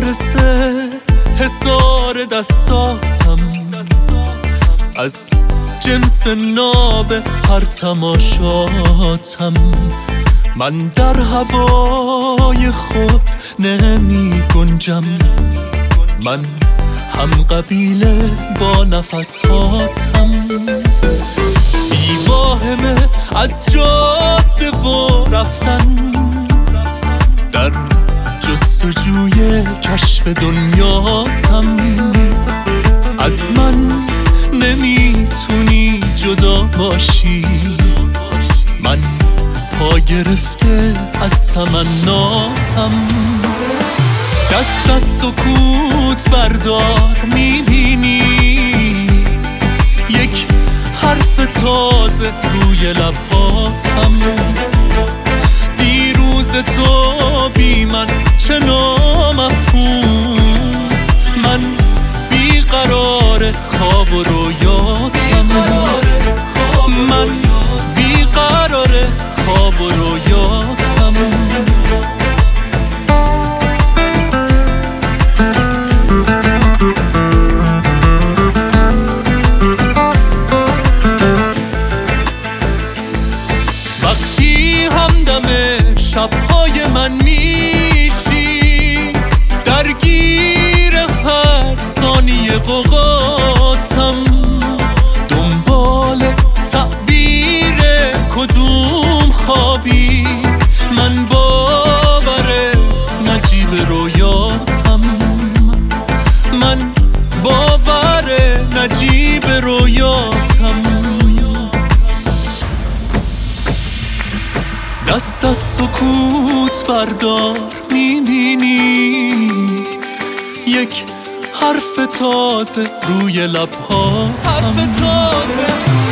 برسه حصار دستاتم، از جنس ناب هر تماشاتم. من در هوای خود نمی گنجم، من هم قبیله با نفساتم. بیواهمه از جاده و رفتن، در جستجوی کشف دنیاتم. از من نمیتونی جدا باشی، من پا گرفته از تمناتم. دست از سکوت بردار، میبینی یک حرف تازه روی لباتم. دیروز تو بی من چه نامفهوم، من بیقرار خواب و رویاتم. من بیقرار خواب و رویاتم. وقتی همدم شبهای من میشی، درگیر هر ثانیه قوقاتم. دنبال تعبیر کدوم خوابی، من باور نجیب رویاتم. من باور نجیب رویاتم. دست از سکوت بردار، میبینی یک حرف تازه روی لبهاتم. حرف تازه